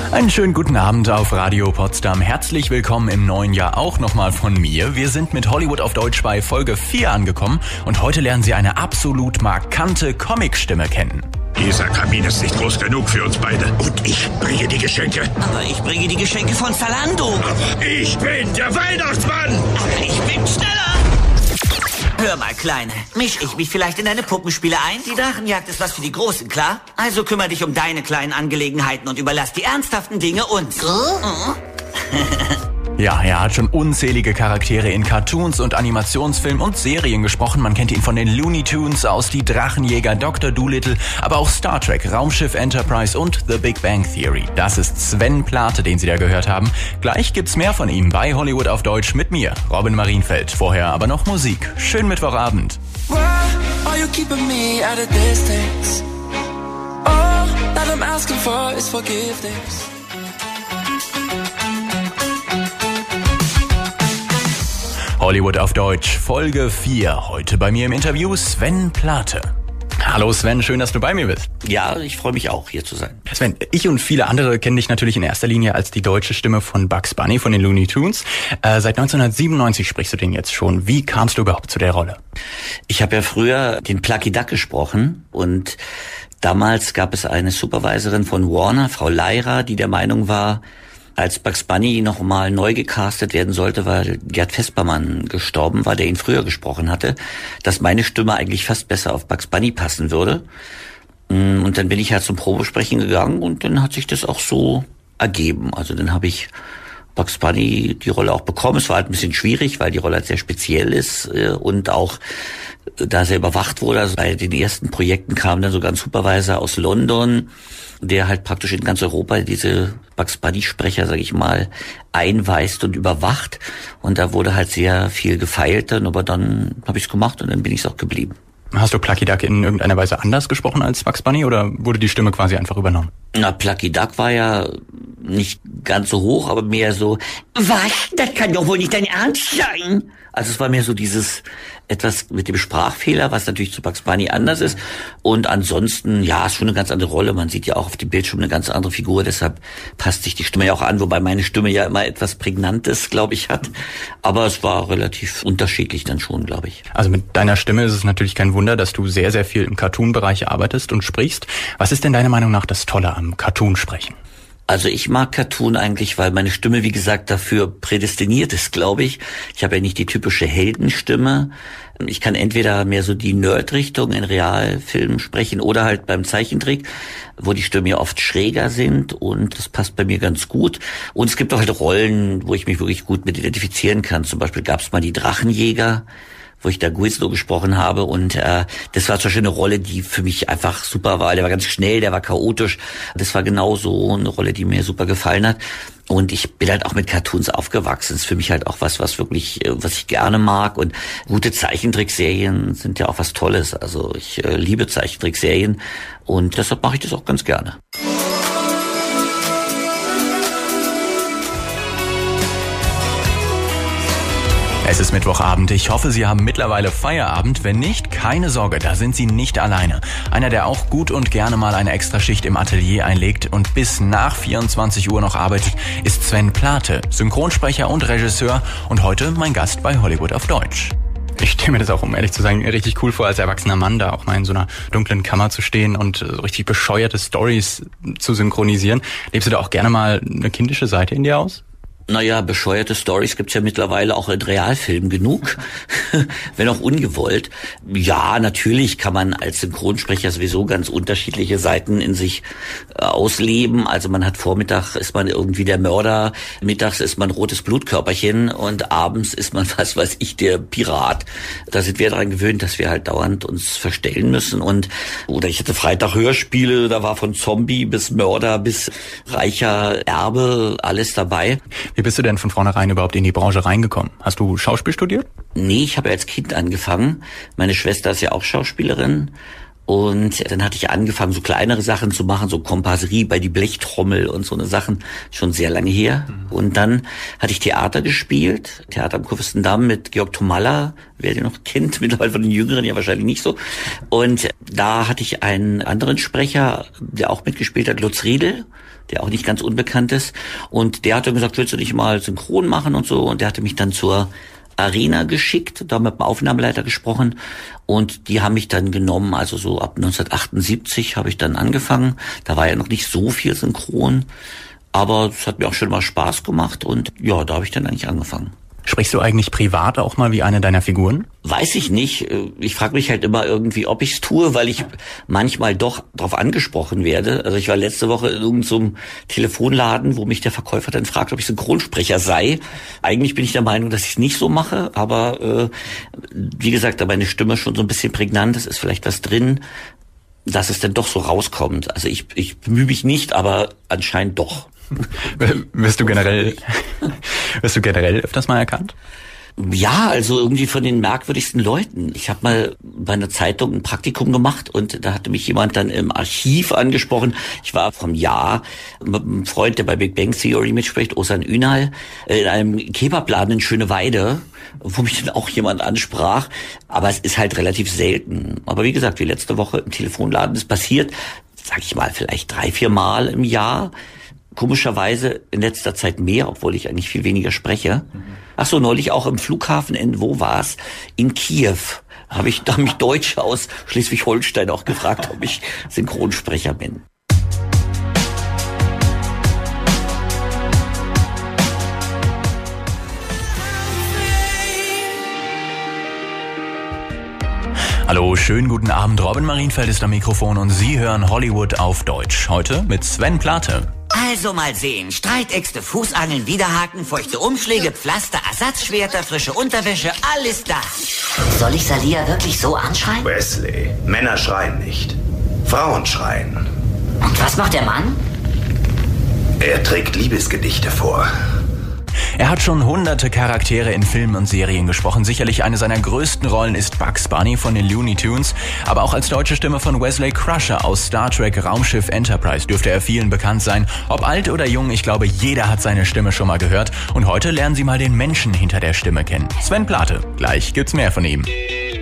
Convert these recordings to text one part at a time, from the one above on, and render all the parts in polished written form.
Einen schönen guten Abend auf Radio Potsdam. Herzlich willkommen im neuen Jahr auch nochmal von mir. Wir sind mit Hollywood auf Deutsch bei Folge 4 angekommen und heute lernen Sie eine absolut markante Comicstimme kennen. Dieser Kamin ist nicht groß genug für uns beide. Und ich bringe die Geschenke. Aber ich bringe die Geschenke von Zalando. Aber ich bin der Weihnachtsmann. Aber ich bin schneller. Hör mal, Kleine, misch ich mich vielleicht in deine Puppenspiele ein? Die Drachenjagd ist was für die Großen, klar? Also kümmere dich um deine kleinen Angelegenheiten und überlass die ernsthaften Dinge uns. Ja, er hat schon unzählige Charaktere in Cartoons und Animationsfilmen und Serien gesprochen. Man kennt ihn von den Looney Tunes aus Die Drachenjäger, Dr. Dolittle, aber auch Star Trek, Raumschiff Enterprise und The Big Bang Theory. Das ist Sven Plate, den Sie da gehört haben. Gleich gibt's mehr von ihm bei Hollywood auf Deutsch mit mir, Robin Marienfeld. Vorher aber noch Musik. Schönen Mittwochabend. Hollywood auf Deutsch, Folge 4. Heute bei mir im Interview Sven Plate. Hallo Sven, schön, dass du bei mir bist. Ja, ich freue mich auch, hier zu sein. Sven, ich und viele andere kennen dich natürlich in erster Linie als die deutsche Stimme von Bugs Bunny, von den Looney Tunes. Seit 1997 sprichst du den jetzt schon. Wie kamst du überhaupt zu der Rolle? Ich habe ja früher den Plucky Duck gesprochen und damals gab es eine Supervisorin von Warner, Frau Leira, die der Meinung war, als Bugs Bunny nochmal neu gecastet werden sollte, weil Gerd Vespermann gestorben war, der ihn früher gesprochen hatte, dass meine Stimme eigentlich fast besser auf Bugs Bunny passen würde. Und dann bin ich halt zum Probesprechen gegangen und dann hat sich das auch so ergeben. Also dann habe ich Bugs Bunny die Rolle auch bekommen. Es war halt ein bisschen schwierig, weil die Rolle halt sehr speziell ist und auch da sehr überwacht wurde. Also bei den ersten Projekten kam dann sogar ein Supervisor aus London, der halt praktisch in ganz Europa diese Bugs Bunny-Sprecher, sag ich mal, einweist und überwacht. Und da wurde halt sehr viel gefeilt dann, aber dann habe ich es gemacht und dann bin ich es auch geblieben. Hast du Plucky Duck in irgendeiner Weise anders gesprochen als Bugs Bunny oder wurde die Stimme quasi einfach übernommen? Na, Plucky Duck war ja nicht ganz so hoch, aber mehr so, was? Das kann doch wohl nicht dein Ernst sein. Also es war mehr so dieses etwas mit dem Sprachfehler, was natürlich zu Bugs Bunny anders ist. Und ansonsten, ja, ist schon eine ganz andere Rolle. Man sieht ja auch auf dem Bildschirm eine ganz andere Figur, deshalb passt sich die Stimme ja auch an, wobei meine Stimme ja immer etwas Prägnantes, glaube ich, hat. Aber es war relativ unterschiedlich dann schon, glaube ich. Also mit deiner Stimme ist es natürlich kein Wunder, dass du sehr, sehr viel im Cartoon-Bereich arbeitest und sprichst. Was ist denn deiner Meinung nach das Tolle am Cartoon-Sprechen? Also ich mag Cartoon eigentlich, weil meine Stimme, wie gesagt, dafür prädestiniert ist, glaube ich. Ich habe ja nicht die typische Heldenstimme. Ich kann entweder mehr so die Nerd-Richtung in Realfilmen sprechen oder halt beim Zeichentrick, wo die Stimmen ja oft schräger sind und das passt bei mir ganz gut. Und es gibt auch halt Rollen, wo ich mich wirklich gut mit identifizieren kann. Zum Beispiel gab es mal die Drachenjäger, wo ich da Guizlo gesprochen habe und das war zum Beispiel eine Rolle, die für mich einfach super war. Der war ganz schnell, der war chaotisch. Das war genau so eine Rolle, die mir super gefallen hat. Und ich bin halt auch mit Cartoons aufgewachsen. Das ist für mich halt auch was wirklich, was ich gerne mag. Und gute Zeichentrickserien sind ja auch was Tolles. Also ich liebe Zeichentrickserien und deshalb mache ich das auch ganz gerne. Es ist Mittwochabend. Ich hoffe, Sie haben mittlerweile Feierabend. Wenn nicht, keine Sorge, da sind Sie nicht alleine. Einer, der auch gut und gerne mal eine Extraschicht im Atelier einlegt und bis nach 24 Uhr noch arbeitet, ist Sven Plate, Synchronsprecher und Regisseur und heute mein Gast bei Hollywood auf Deutsch. Ich stelle mir das auch, um ehrlich zu sein, richtig cool vor, als erwachsener Mann da auch mal in so einer dunklen Kammer zu stehen und so richtig bescheuerte Storys zu synchronisieren. Lebst du da auch gerne mal eine kindische Seite in dir aus? Naja, bescheuerte Stories gibt's ja mittlerweile auch in Realfilmen genug, wenn auch ungewollt. Ja, natürlich kann man als Synchronsprecher sowieso ganz unterschiedliche Seiten in sich ausleben. Also man hat Vormittag ist man irgendwie der Mörder, mittags ist man rotes Blutkörperchen und abends ist man, was weiß ich, der Pirat. Da sind wir daran gewöhnt, dass wir halt dauernd uns verstellen müssen. Oder ich hatte Freitag Hörspiele, da war von Zombie bis Mörder bis reicher Erbe alles dabei. Wie bist du denn von vornherein überhaupt in die Branche reingekommen? Hast du Schauspiel studiert? Nee, ich habe als Kind angefangen. Meine Schwester ist ja auch Schauspielerin Und dann hatte ich angefangen, so kleinere Sachen zu machen, so Komparserie bei die Blechtrommel und so eine Sachen, schon sehr lange her. Und dann hatte ich Theater gespielt, Theater am Kurfürstendamm mit Georg Tomalla, wer den noch kennt, mittlerweile von den Jüngeren ja wahrscheinlich nicht so. Und da hatte ich einen anderen Sprecher, der auch mitgespielt hat, Lutz Riedel, der auch nicht ganz unbekannt ist. Und der hat dann gesagt, willst du nicht mal synchron machen und so? Und der hatte mich dann zur Arena geschickt, da mit dem Aufnahmeleiter gesprochen und die haben mich dann genommen, also so ab 1978 habe ich dann angefangen. Da war ja noch nicht so viel synchron, aber es hat mir auch schon mal Spaß gemacht und ja, da habe ich dann eigentlich angefangen. Sprichst du eigentlich privat auch mal wie eine deiner Figuren? Weiß ich nicht. Ich frage mich halt immer irgendwie, ob ich es tue, weil ich manchmal doch darauf angesprochen werde. Also ich war letzte Woche in irgendeinem Telefonladen, wo mich der Verkäufer dann fragt, ob ich Synchronsprecher sei. Eigentlich bin ich der Meinung, dass ich es nicht so mache, aber wie gesagt, da meine Stimme schon so ein bisschen prägnant ist, ist vielleicht was drin, dass es dann doch so rauskommt. Also ich bemühe mich nicht, aber anscheinend doch. Wirst du generell öfters mal erkannt? Ja, also irgendwie von den merkwürdigsten Leuten. Ich habe mal bei einer Zeitung ein Praktikum gemacht und da hatte mich jemand dann im Archiv angesprochen. Ich war vom Jahr mit einem Freund, der bei Big Bang Theory mitspricht, Osan Ünal, in einem Kebabladen in Schöneweide, wo mich dann auch jemand ansprach. Aber es ist halt relativ selten. Aber wie gesagt, wie letzte Woche im Telefonladen ist passiert, sag ich mal, vielleicht 3-4 Mal im Jahr. Komischerweise in letzter Zeit mehr, obwohl ich eigentlich viel weniger spreche. Ach so, neulich auch im Flughafen wo war's? In Kiew. Da haben mich Deutsche aus Schleswig-Holstein auch gefragt, ob ich Synchronsprecher bin. Hallo, schönen guten Abend. Robin Marienfeld ist am Mikrofon und Sie hören Hollywood auf Deutsch. Heute mit Sven Plate. Also mal sehen. Streitäxte, Fußangeln, Widerhaken, feuchte Umschläge, Pflaster, Ersatzschwerter, frische Unterwäsche, alles da. Soll ich Salia wirklich so anschreien? Wesley, Männer schreien nicht. Frauen schreien. Und was macht der Mann? Er trägt Liebesgedichte vor. Er hat schon hunderte Charaktere in Filmen und Serien gesprochen. Sicherlich eine seiner größten Rollen ist Bugs Bunny von den Looney Tunes. Aber auch als deutsche Stimme von Wesley Crusher aus Star Trek Raumschiff Enterprise dürfte er vielen bekannt sein. Ob alt oder jung, ich glaube, jeder hat seine Stimme schon mal gehört. Und heute lernen Sie mal den Menschen hinter der Stimme kennen. Sven Plate. Gleich gibt's mehr von ihm.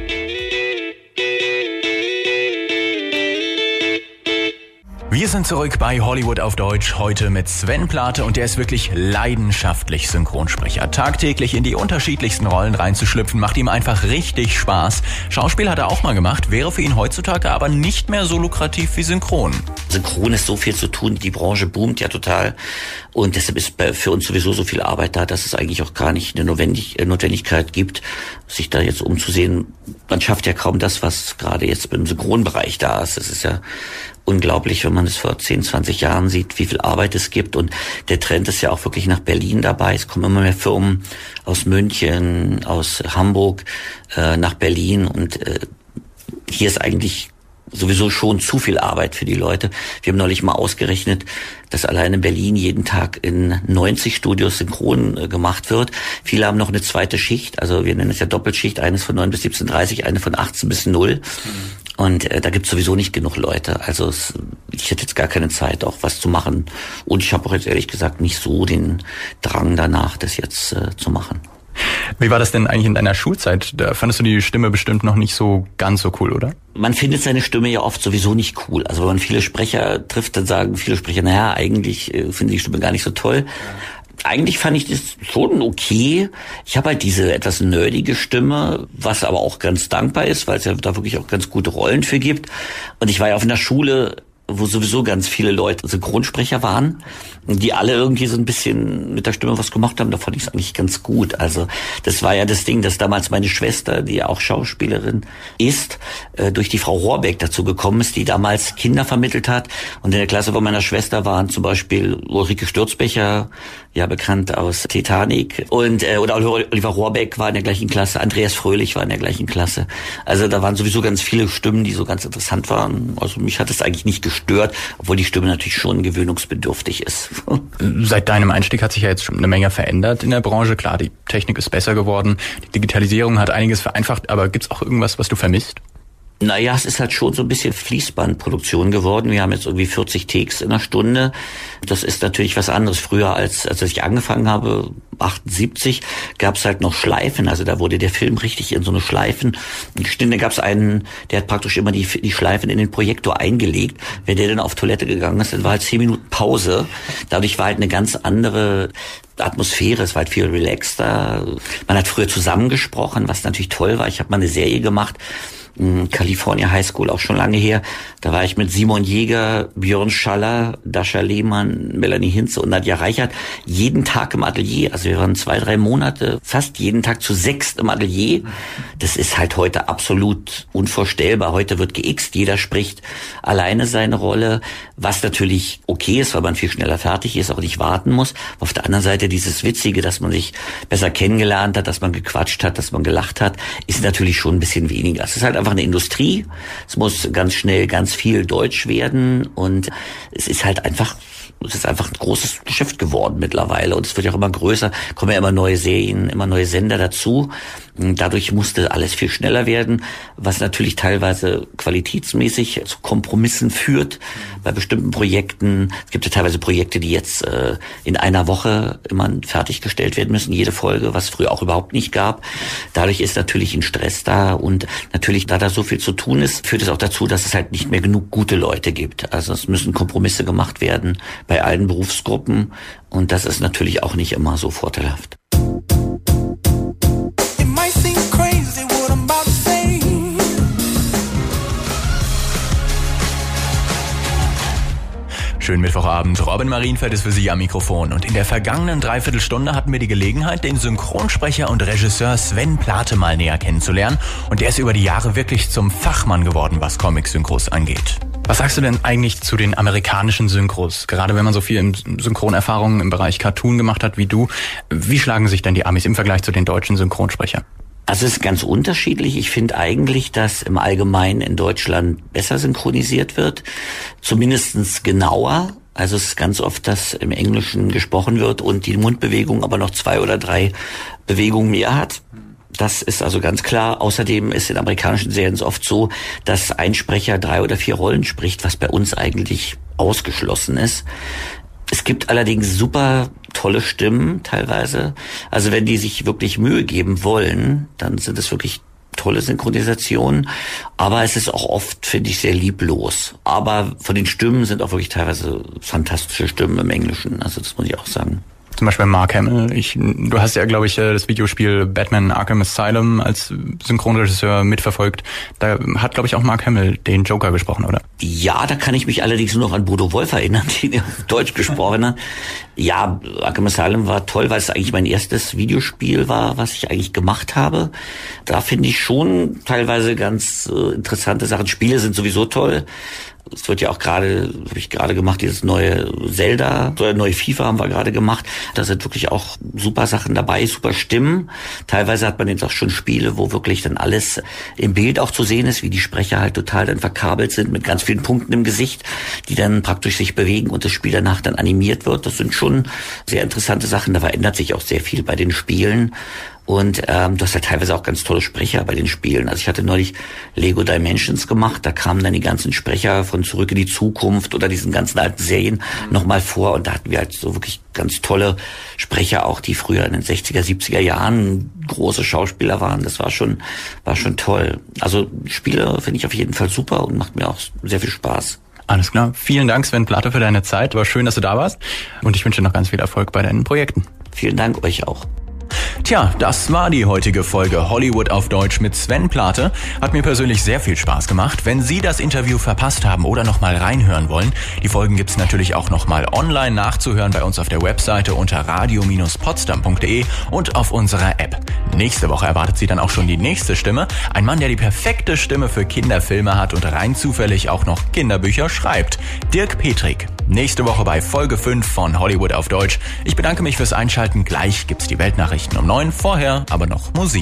Wir sind zurück bei Hollywood auf Deutsch, heute mit Sven Plate und der ist wirklich leidenschaftlich Synchronsprecher. Tagtäglich in die unterschiedlichsten Rollen reinzuschlüpfen, macht ihm einfach richtig Spaß. Schauspiel hat er auch mal gemacht, wäre für ihn heutzutage aber nicht mehr so lukrativ wie Synchron. Synchron ist so viel zu tun, die Branche boomt ja total und deshalb ist für uns sowieso so viel Arbeit da, dass es eigentlich auch gar nicht eine Notwendigkeit gibt, sich da jetzt umzusehen. Man schafft ja kaum das, was gerade jetzt im Synchronbereich da ist. Es ist ja unglaublich, wenn man es vor 10, 20 Jahren sieht, wie viel Arbeit es gibt. Und der Trend ist ja auch wirklich nach Berlin dabei. Es kommen immer mehr Firmen aus München, aus Hamburg nach Berlin. Und hier ist eigentlich sowieso schon zu viel Arbeit für die Leute. Wir haben neulich mal ausgerechnet, dass allein in Berlin jeden Tag in 90 Studios synchron gemacht wird. Viele haben noch eine zweite Schicht, also wir nennen es ja Doppelschicht, eines von 9 bis 17:30, eine von 18 bis 0. Und da gibt's sowieso nicht genug Leute. Also ich hätte jetzt gar keine Zeit, auch was zu machen. Und ich habe auch jetzt ehrlich gesagt nicht so den Drang danach, das jetzt zu machen. Wie war das denn eigentlich in deiner Schulzeit? Da fandest du die Stimme bestimmt noch nicht so ganz so cool, oder? Man findet seine Stimme ja oft sowieso nicht cool. Also wenn man viele Sprecher trifft, dann sagen viele Sprecher, naja, eigentlich finde ich die Stimme gar nicht so toll. Eigentlich fand ich das schon okay. Ich habe halt diese etwas nerdige Stimme, was aber auch ganz dankbar ist, weil es ja da wirklich auch ganz gute Rollen für gibt. Und ich war ja auf einer Schule, wo sowieso ganz viele Leute Synchronsprecher waren, die alle irgendwie so ein bisschen mit der Stimme was gemacht haben. Da fand ich es eigentlich ganz gut. Also das war ja das Ding, dass damals meine Schwester, die ja auch Schauspielerin ist, durch die Frau Rohrbeck dazu gekommen ist, die damals Kinder vermittelt hat. Und in der Klasse von meiner Schwester waren zum Beispiel Ulrike Sturzbecher, ja bekannt aus Titanic, und oder Oliver Rohrbeck war in der gleichen Klasse, Andreas Fröhlich war in der gleichen Klasse. Also da waren sowieso ganz viele Stimmen, die so ganz interessant waren. Also mich hat es eigentlich nicht gestört, obwohl die Stimme natürlich schon gewöhnungsbedürftig ist. Seit deinem Einstieg hat sich ja jetzt schon eine Menge verändert in der Branche. Klar, die Technik ist besser geworden, die Digitalisierung hat einiges vereinfacht, aber gibt's auch irgendwas, was du vermisst? Naja, es ist halt schon so ein bisschen Fließbandproduktion geworden. Wir haben jetzt irgendwie 40 Takes in einer Stunde. Das ist natürlich was anderes. Früher, als ich angefangen habe, 78, gab es halt noch Schleifen. Also da wurde der Film richtig in so eine Schleifen. Da gab es einen, der hat praktisch immer die Schleifen in den Projektor eingelegt. Wenn der dann auf Toilette gegangen ist, dann war halt 10 Minuten Pause. Dadurch war halt eine ganz andere Atmosphäre, es war halt viel relaxter. Man hat früher zusammengesprochen, was natürlich toll war. Ich habe mal eine Serie gemacht, California High School, auch schon lange her. Da war ich mit Simon Jäger, Björn Schaller, Dascha Lehmann, Melanie Hinze und Nadja Reichert jeden Tag im Atelier. Also wir waren 2-3 Monate fast jeden Tag zu 6 im Atelier. Das ist halt heute absolut unvorstellbar. Heute wird geixt, jeder spricht alleine seine Rolle, was natürlich okay ist, weil man viel schneller fertig ist, auch nicht warten muss. Auf der anderen Seite dieses Witzige, dass man sich besser kennengelernt hat, dass man gequatscht hat, dass man gelacht hat, ist natürlich schon ein bisschen weniger. Es ist halt einfach eine Industrie. Es muss ganz schnell ganz viel Deutsch werden und es ist einfach ein großes Geschäft geworden mittlerweile und es wird ja auch immer größer, kommen ja immer neue Serien, immer neue Sender dazu. Dadurch musste alles viel schneller werden, was natürlich teilweise qualitätsmäßig zu Kompromissen führt bei bestimmten Projekten. Es gibt ja teilweise Projekte, die jetzt in einer Woche immer fertiggestellt werden müssen, jede Folge, was früher auch überhaupt nicht gab. Dadurch ist natürlich ein Stress da und natürlich, da so viel zu tun ist, führt es auch dazu, dass es halt nicht mehr genug gute Leute gibt. Also es müssen Kompromisse gemacht werden bei allen Berufsgruppen und das ist natürlich auch nicht immer so vorteilhaft. Schönen Mittwochabend, Robin Marienfeld ist für Sie am Mikrofon und in der vergangenen Dreiviertelstunde hatten wir die Gelegenheit, den Synchronsprecher und Regisseur Sven Plate mal näher kennenzulernen und der ist über die Jahre wirklich zum Fachmann geworden, was Comic-Synchros angeht. Was sagst du denn eigentlich zu den amerikanischen Synchros? Gerade wenn man so viel Synchronerfahrungen im Bereich Cartoon gemacht hat wie du, wie schlagen sich denn die Amis im Vergleich zu den deutschen Synchronsprechern? Also es ist ganz unterschiedlich. Ich finde eigentlich, dass im Allgemeinen in Deutschland besser synchronisiert wird, zumindestens genauer. Also es ist ganz oft, dass im Englischen gesprochen wird und die Mundbewegung aber noch 2 oder 3 Bewegungen mehr hat. Das ist also ganz klar. Außerdem ist in amerikanischen Serien oft so, dass ein Sprecher 3 oder 4 Rollen spricht, was bei uns eigentlich ausgeschlossen ist. Es gibt allerdings super tolle Stimmen teilweise. Also wenn die sich wirklich Mühe geben wollen, dann sind es wirklich tolle Synchronisationen. Aber es ist auch oft, finde ich, sehr lieblos. Aber von den Stimmen sind auch wirklich teilweise fantastische Stimmen im Englischen. Also das muss ich auch sagen. Zum Beispiel Mark Hamill. Du hast ja, glaube ich, das Videospiel Batman Arkham Asylum als Synchronregisseur mitverfolgt. Da hat, glaube ich, auch Mark Hamill den Joker gesprochen, oder? Ja, da kann ich mich allerdings nur noch an Bodo Wolf erinnern, den auf Deutsch gesprochen hat. Ja, Arkham Asylum war toll, weil es eigentlich mein erstes Videospiel war, was ich eigentlich gemacht habe. Da finde ich schon teilweise ganz interessante Sachen. Spiele sind sowieso toll. Es wird ja auch habe ich gerade gemacht, dieses neue Zelda, oder neue FIFA haben wir gerade gemacht. Da sind wirklich auch super Sachen dabei, super Stimmen. Teilweise hat man jetzt auch schon Spiele, wo wirklich dann alles im Bild auch zu sehen ist, wie die Sprecher halt total dann verkabelt sind mit ganz vielen Punkten im Gesicht, die dann praktisch sich bewegen und das Spiel danach dann animiert wird. Das sind schon sehr interessante Sachen. Da verändert sich auch sehr viel bei den Spielen. Und du hast ja teilweise auch ganz tolle Sprecher bei den Spielen. Also ich hatte neulich Lego Dimensions gemacht, da kamen dann die ganzen Sprecher von Zurück in die Zukunft oder diesen ganzen alten Serien nochmal vor. Und da hatten wir halt so wirklich ganz tolle Sprecher auch, die früher in den 60er, 70er Jahren große Schauspieler waren. Das war schon toll. Also Spiele finde ich auf jeden Fall super und macht mir auch sehr viel Spaß. Alles klar. Vielen Dank, Sven Plate, für deine Zeit. War schön, dass du da warst. Und ich wünsche dir noch ganz viel Erfolg bei deinen Projekten. Vielen Dank euch auch. Tja, das war die heutige Folge Hollywood auf Deutsch mit Sven Plate. Hat mir persönlich sehr viel Spaß gemacht. Wenn Sie das Interview verpasst haben oder nochmal reinhören wollen, die Folgen gibt's natürlich auch nochmal online nachzuhören bei uns auf der Webseite unter radio-potsdam.de und auf unserer App. Nächste Woche erwartet Sie dann auch schon die nächste Stimme. Ein Mann, der die perfekte Stimme für Kinderfilme hat und rein zufällig auch noch Kinderbücher schreibt. Dirk Petrik. Nächste Woche bei Folge 5 von Hollywood auf Deutsch. Ich bedanke mich fürs Einschalten. Gleich gibt's die Weltnachrichten um 9. Vorher aber noch Musik.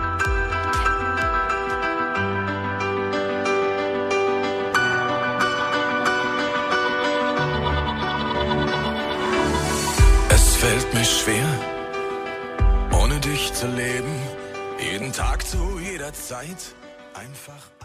Es fällt mir schwer, ohne dich zu leben. Jeden Tag zu jeder Zeit einfach